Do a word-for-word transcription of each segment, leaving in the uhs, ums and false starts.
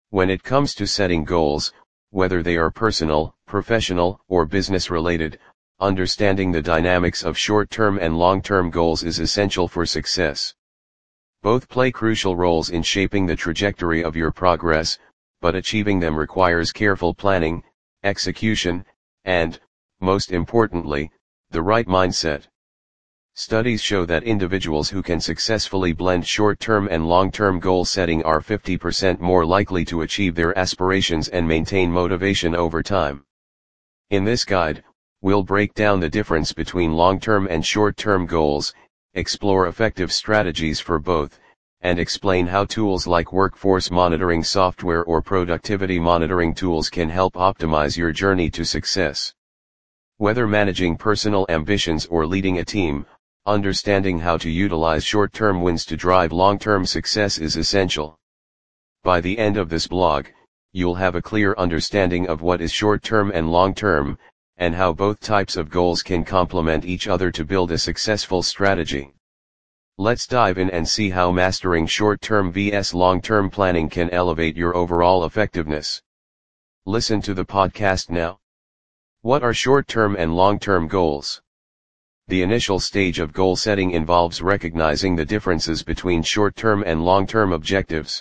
When it comes to setting goals, whether they are personal, professional, or business related, understanding the dynamics of short-term and long-term goals is essential for success. Both play crucial roles in shaping the trajectory of your progress, but achieving them requires careful planning, execution, and, most importantly, the right mindset. Studies show that individuals who can successfully blend short-term and long-term goal setting are fifty percent more likely to achieve their aspirations and maintain motivation over time. In this guide, we'll break down the difference between long-term and short-term goals, explore effective strategies for both, and explain how tools like workforce monitoring software or productivity monitoring tools can help optimize your journey to success. Whether managing personal ambitions or leading a team, understanding how to utilize short-term wins to drive long-term success is essential. By the end of this blog, you'll have a clear understanding of what is short-term and long-term, and how both types of goals can complement each other to build a successful strategy. Let's dive in and see how mastering short-term versus long-term planning can elevate your overall effectiveness. Listen to the podcast now. What are short-term and long-term goals? The initial stage of goal setting involves recognizing the differences between short-term and long-term objectives.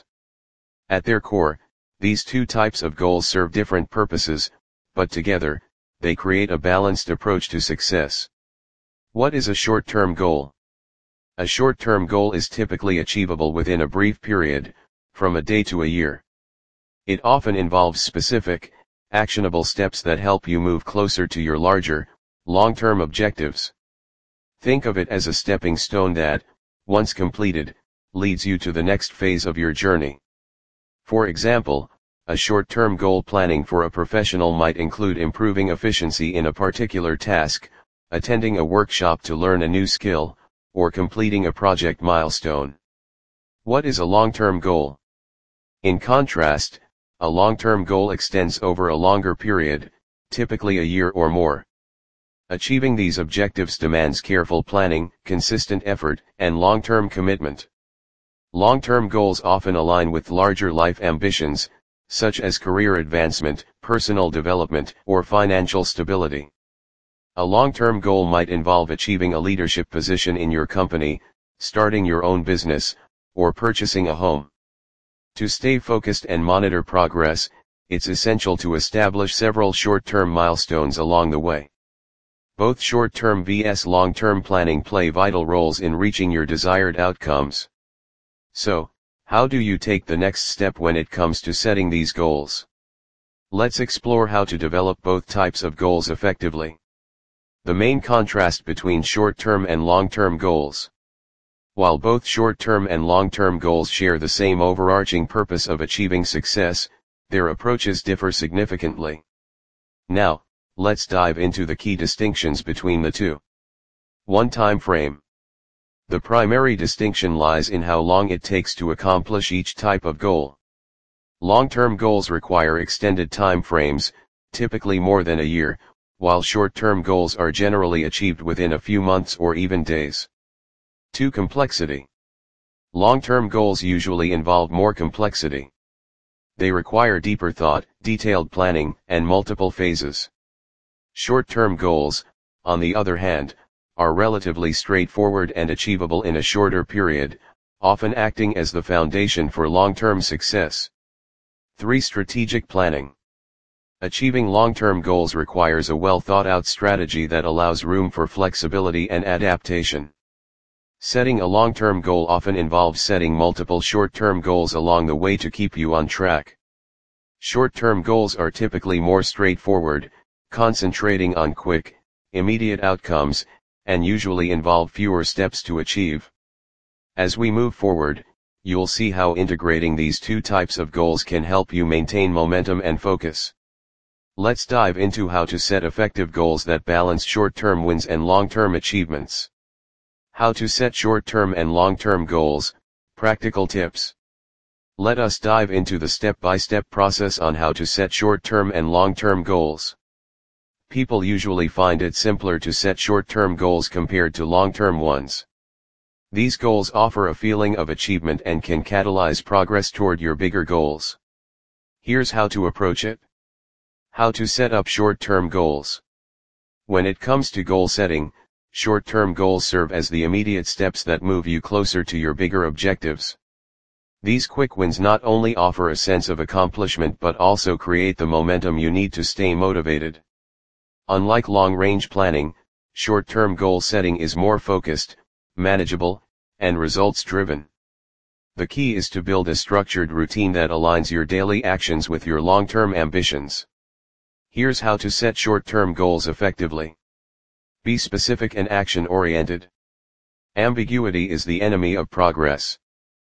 At their core, these two types of goals serve different purposes, but together, they create a balanced approach to success. What is a short-term goal? A short-term goal is typically achievable within a brief period, from a day to a year. It often involves specific, actionable steps that help you move closer to your larger, long-term objectives. Think of it as a stepping stone that, once completed, leads you to the next phase of your journey. For example, a short-term goal planning for a professional might include improving efficiency in a particular task, attending a workshop to learn a new skill, or completing a project milestone. What is a long-term goal? In contrast, a long-term goal extends over a longer period, typically a year or more. Achieving these objectives demands careful planning, consistent effort, and long-term commitment. Long-term goals often align with larger life ambitions, such as career advancement, personal development, or financial stability. A long-term goal might involve achieving a leadership position in your company, starting your own business, or purchasing a home. To stay focused and monitor progress, it's essential to establish several short-term milestones along the way. Both short-term versus long-term planning play vital roles in reaching your desired outcomes. So, how do you take the next step when it comes to setting these goals? Let's explore how to develop both types of goals effectively. The main contrast between short-term and long-term goals. While both short-term and long-term goals share the same overarching purpose of achieving success, their approaches differ significantly. Now, let's dive into the key distinctions between the two. one Time frame. The primary distinction lies in how long it takes to accomplish each type of goal. Long-term goals require extended time frames, typically more than a year, while short-term goals are generally achieved within a few months or even days. two Complexity. Long-term goals usually involve more complexity. They require deeper thought, detailed planning, and multiple phases. Short-term goals, on the other hand, are relatively straightforward and achievable in a shorter period, often acting as the foundation for long-term success. three Strategic planning. Achieving long-term goals requires a well-thought-out strategy that allows room for flexibility and adaptation. Setting a long-term goal often involves setting multiple short-term goals along the way to keep you on track. Short-term goals are typically more straightforward, concentrating on quick, immediate outcomes, and usually involve fewer steps to achieve. As we move forward, you'll see how integrating these two types of goals can help you maintain momentum and focus. Let's dive into how to set effective goals that balance short-term wins and long-term achievements. How to set short-term and long-term goals, practical tips. Let us dive into the step-by-step process on how to set short-term and long-term goals. People usually find it simpler to set short-term goals compared to long-term ones. These goals offer a feeling of achievement and can catalyze progress toward your bigger goals. Here's how to approach it. How to set up short-term goals. When it comes to goal setting, short-term goals serve as the immediate steps that move you closer to your bigger objectives. These quick wins not only offer a sense of accomplishment but also create the momentum you need to stay motivated. Unlike long-range planning, short-term goal setting is more focused, manageable, and results-driven. The key is to build a structured routine that aligns your daily actions with your long-term ambitions. Here's how to set short-term goals effectively. Be specific and action-oriented. Ambiguity is the enemy of progress.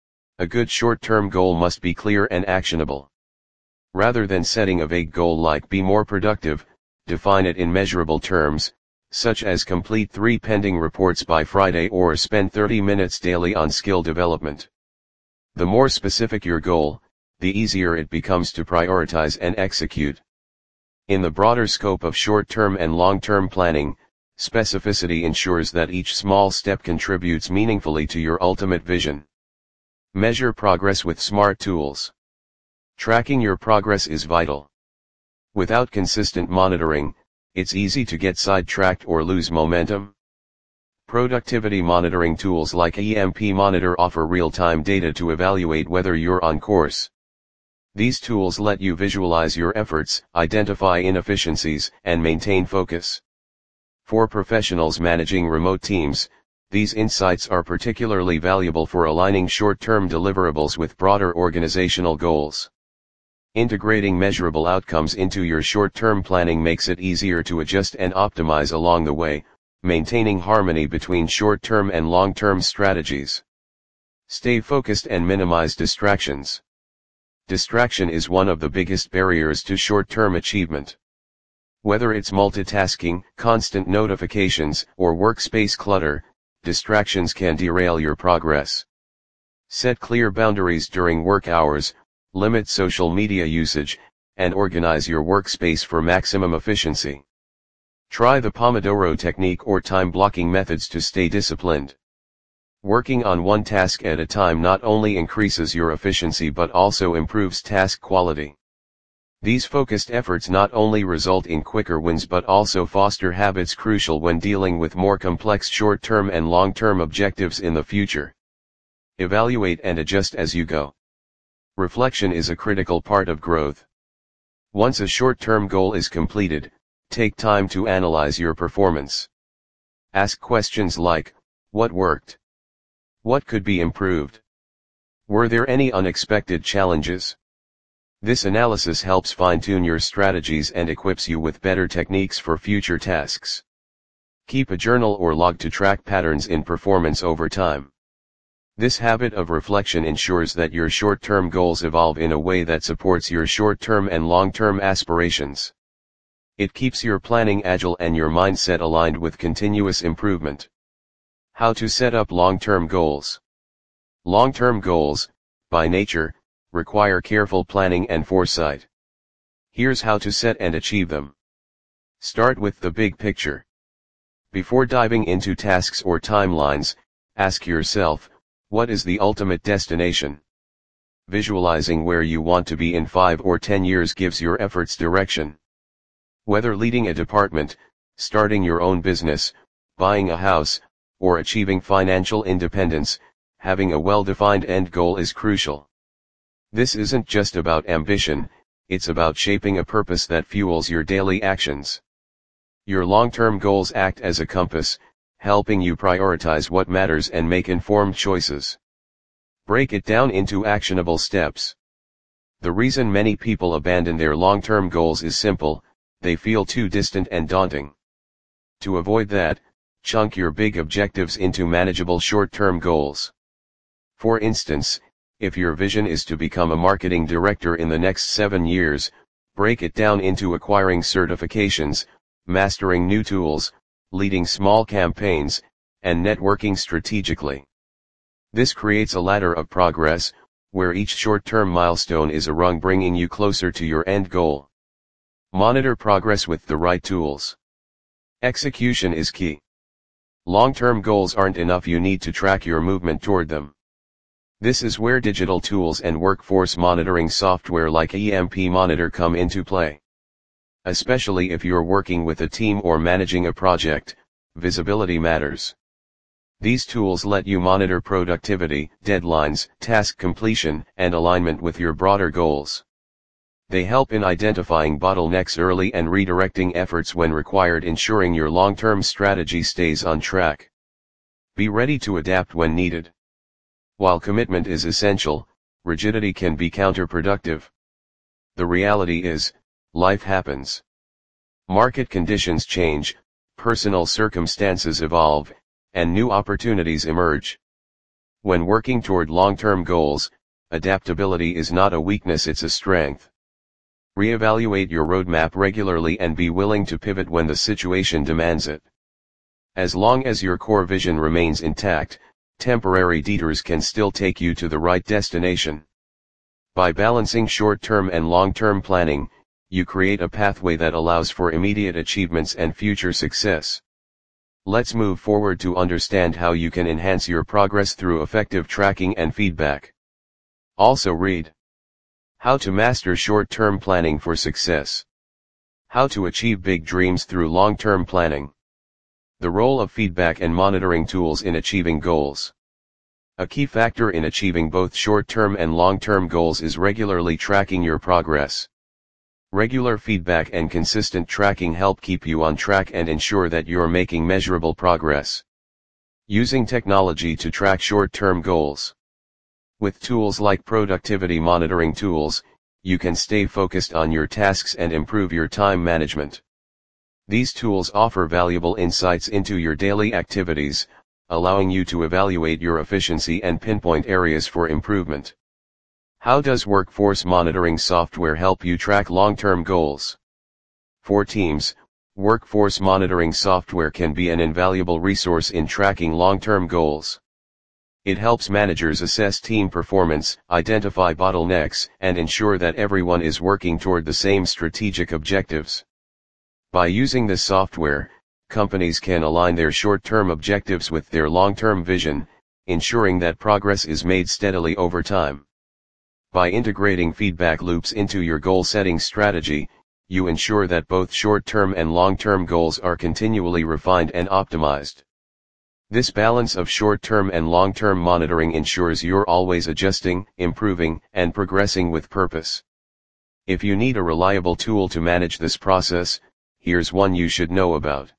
A good short-term goal must be clear and actionable. Rather than setting a vague goal like be more productive, define it in measurable terms, such as complete three pending reports by Friday or spend thirty minutes daily on skill development. The more specific your goal, the easier it becomes to prioritize and execute. In the broader scope of short-term and long-term planning, specificity ensures that each small step contributes meaningfully to your ultimate vision. Measure progress with smart tools. Tracking your progress is vital. Without consistent monitoring, it's easy to get sidetracked or lose momentum. Productivity monitoring tools like E M P Monitor offer real-time data to evaluate whether you're on course. These tools let you visualize your efforts, identify inefficiencies, and maintain focus. For professionals managing remote teams, these insights are particularly valuable for aligning short-term deliverables with broader organizational goals. Integrating measurable outcomes into your short-term planning makes it easier to adjust and optimize along the way, maintaining harmony between short-term and long-term strategies. Stay focused and minimize distractions. Distraction is one of the biggest barriers to short-term achievement. Whether it's multitasking, constant notifications, or workspace clutter, distractions can derail your progress. Set clear boundaries during work hours, limit social media usage, and organize your workspace for maximum efficiency. Try the Pomodoro technique or time blocking methods to stay disciplined. Working on one task at a time not only increases your efficiency but also improves task quality. These focused efforts not only result in quicker wins but also foster habits crucial when dealing with more complex short-term and long-term objectives in the future. Evaluate and adjust as you go. Reflection is a critical part of growth. Once a short-term goal is completed, take time to analyze your performance. Ask questions like, what worked? What could be improved? Were there any unexpected challenges? This analysis helps fine-tune your strategies and equips you with better techniques for future tasks. Keep a journal or log to track patterns in performance over time. This habit of reflection ensures that your short-term goals evolve in a way that supports your short-term and long-term aspirations. It keeps your planning agile and your mindset aligned with continuous improvement. How to set up long-term goals. Long-term goals, by nature, require careful planning and foresight. Here's how to set and achieve them. Start with the big picture. Before diving into tasks or timelines, ask yourself, what is the ultimate destination? Visualizing where you want to be in five or ten years gives your efforts direction. Whether leading a department, starting your own business, buying a house, or achieving financial independence, having a well-defined end goal is crucial. This isn't just about ambition, it's about shaping a purpose that fuels your daily actions. Your long-term goals act as a compass, helping you prioritize what matters and make informed choices. Break it down into actionable steps. The reason many people abandon their long-term goals is simple: they feel too distant and daunting. To avoid that, chunk your big objectives into manageable short-term goals. For instance, if your vision is to become a marketing director in the next seven years, break it down into acquiring certifications, mastering new tools, leading small campaigns, and networking strategically. This creates a ladder of progress, where each short-term milestone is a rung bringing you closer to your end goal. Monitor progress with the right tools. Execution is key. Long-term goals aren't enough, you need to track your movement toward them. This is where digital tools and workforce monitoring software like E M P Monitor come into play. Especially if you're working with a team or managing a project, visibility matters. These tools let you monitor productivity, deadlines, task completion, and alignment with your broader goals. They help in identifying bottlenecks early and redirecting efforts when required, ensuring your long-term strategy stays on track. Be ready to adapt when needed. While commitment is essential, rigidity can be counterproductive. The reality is, life happens. Market conditions change, personal circumstances evolve, and new opportunities emerge. When working toward long-term goals, adaptability is not a weakness, it's a strength. Reevaluate your roadmap regularly and be willing to pivot when the situation demands it. As long as your core vision remains intact, temporary detours can still take you to the right destination. By balancing short-term and long-term planning, you create a pathway that allows for immediate achievements and future success. Let's move forward to understand how you can enhance your progress through effective tracking and feedback. Also read: How to master short-term planning for success. How to achieve big dreams through long-term planning. The role of feedback and monitoring tools in achieving goals. A key factor in achieving both short-term and long-term goals is regularly tracking your progress. Regular feedback and consistent tracking help keep you on track and ensure that you're making measurable progress. Using technology to track short-term goals. With tools like productivity monitoring tools, you can stay focused on your tasks and improve your time management. These tools offer valuable insights into your daily activities, allowing you to evaluate your efficiency and pinpoint areas for improvement. How does workforce monitoring software help you track long-term goals? For teams, workforce monitoring software can be an invaluable resource in tracking long-term goals. It helps managers assess team performance, identify bottlenecks, and ensure that everyone is working toward the same strategic objectives. By using this software, companies can align their short-term objectives with their long-term vision, ensuring that progress is made steadily over time. By integrating feedback loops into your goal-setting strategy, you ensure that both short-term and long-term goals are continually refined and optimized. This balance of short-term and long-term monitoring ensures you're always adjusting, improving, and progressing with purpose. If you need a reliable tool to manage this process, here's one you should know about.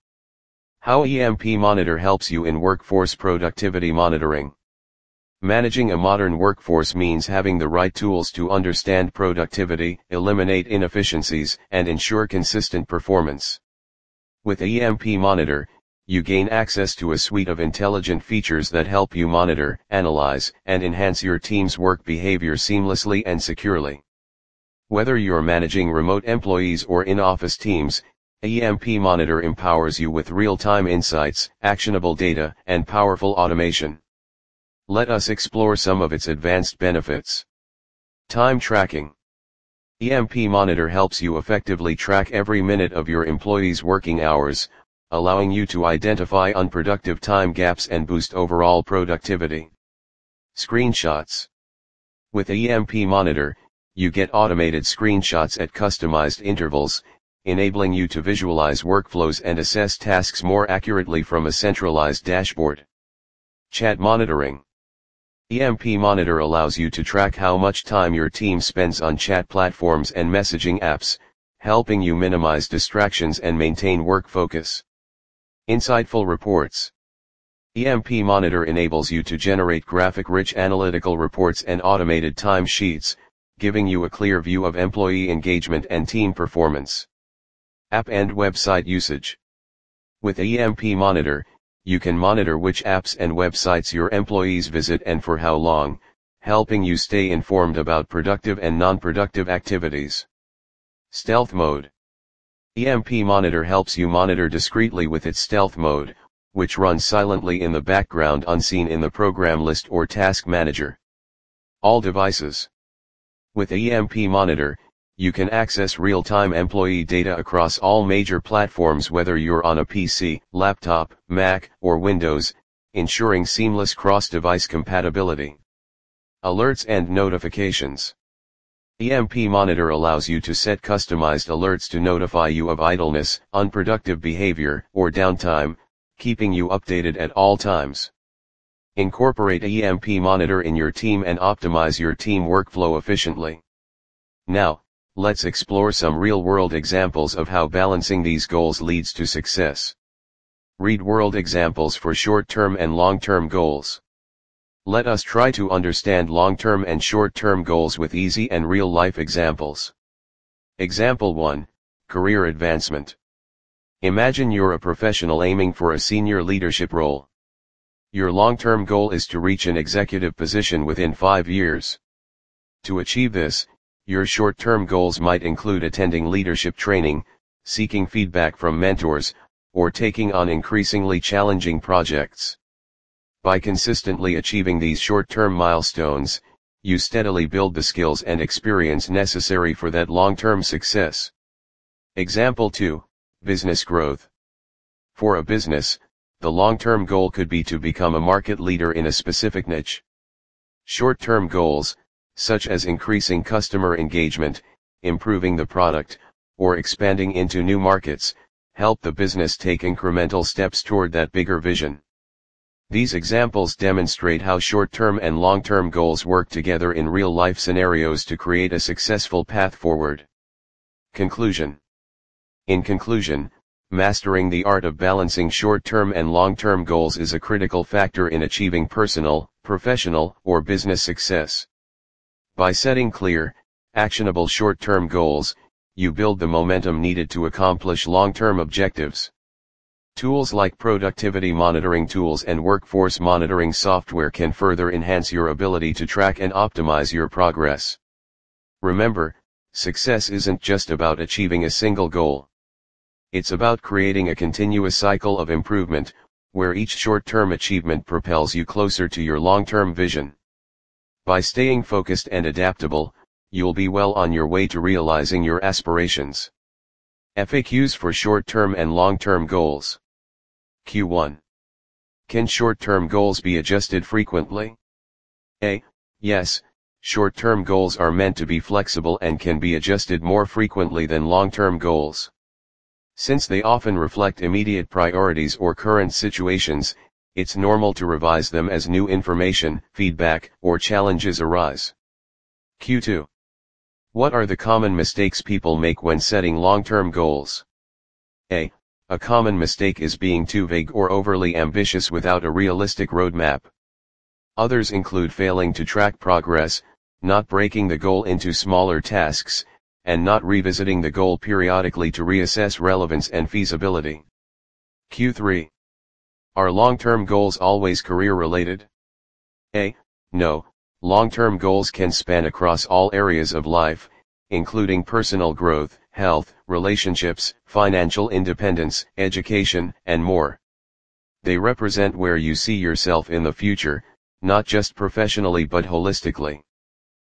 How E M P Monitor helps you in workforce productivity monitoring. Managing a modern workforce means having the right tools to understand productivity, eliminate inefficiencies, and ensure consistent performance. With E M P Monitor, you gain access to a suite of intelligent features that help you monitor, analyze, and enhance your team's work behavior seamlessly and securely. Whether you're managing remote employees or in-office teams, E M P Monitor empowers you with real-time insights, actionable data, and powerful automation. Let us explore some of its advanced benefits. Time tracking. E M P Monitor helps you effectively track every minute of your employees' working hours, allowing you to identify unproductive time gaps and boost overall productivity. Screenshots. With E M P Monitor, you get automated screenshots at customized intervals, enabling you to visualize workflows and assess tasks more accurately from a centralized dashboard. Chat monitoring. E M P Monitor allows you to track how much time your team spends on chat platforms and messaging apps, helping you minimize distractions and maintain work focus. Insightful reports. E M P Monitor enables you to generate graphic-rich analytical reports and automated time sheets, giving you a clear view of employee engagement and team performance. App and website usage. With E M P Monitor, you can monitor which apps and websites your employees visit and for how long, helping you stay informed about productive and non-productive activities. Stealth mode. E M P Monitor helps you monitor discreetly with its stealth mode, which runs silently in the background unseen in the program list or task manager. All devices. With E M P Monitor, you can access real-time employee data across all major platforms whether you're on a P C, laptop, Mac, or Windows, ensuring seamless cross-device compatibility. Alerts and notifications. E M P Monitor allows you to set customized alerts to notify you of idleness, unproductive behavior, or downtime, keeping you updated at all times. Incorporate E M P Monitor in your team and optimize your team workflow efficiently. Now, let's explore some real-world examples of how balancing these goals leads to success. Real-world examples for short-term and long-term goals. Let us try to understand long-term and short-term goals with easy and real-life examples. Example one, Career Advancement. Imagine you're a professional aiming for a senior leadership role. Your long-term goal is to reach an executive position within five years. To achieve this, your short-term goals might include attending leadership training, seeking feedback from mentors, or taking on increasingly challenging projects. By consistently achieving these short-term milestones, you steadily build the skills and experience necessary for that long-term success. Example two, Business Growth. For a business, the long-term goal could be to become a market leader in a specific niche. Short-term goals, such as increasing customer engagement, improving the product, or expanding into new markets, help the business take incremental steps toward that bigger vision. These examples demonstrate how short-term and long-term goals work together in real-life scenarios to create a successful path forward. Conclusion. In conclusion, mastering the art of balancing short-term and long-term goals is a critical factor in achieving personal, professional, or business success. By setting clear, actionable short-term goals, you build the momentum needed to accomplish long-term objectives. Tools like productivity monitoring tools and workforce monitoring software can further enhance your ability to track and optimize your progress. Remember, success isn't just about achieving a single goal. It's about creating a continuous cycle of improvement, where each short-term achievement propels you closer to your long-term vision. By staying focused and adaptable, you'll be well on your way to realizing your aspirations. F A Qs for short-term and long-term goals. Q one. Can short-term goals be adjusted frequently? A. Yes, short-term goals are meant to be flexible and can be adjusted more frequently than long-term goals. Since they often reflect immediate priorities or current situations, it's normal to revise them as new information, feedback, or challenges arise. Q two. What are the common mistakes people make when setting long-term goals? A. A common mistake is being too vague or overly ambitious without a realistic roadmap. Others include failing to track progress, not breaking the goal into smaller tasks, and not revisiting the goal periodically to reassess relevance and feasibility. Q three. Are long-term goals always career-related? A. No, long-term goals can span across all areas of life, including personal growth, health, relationships, financial independence, education, and more. They represent where you see yourself in the future, not just professionally but holistically.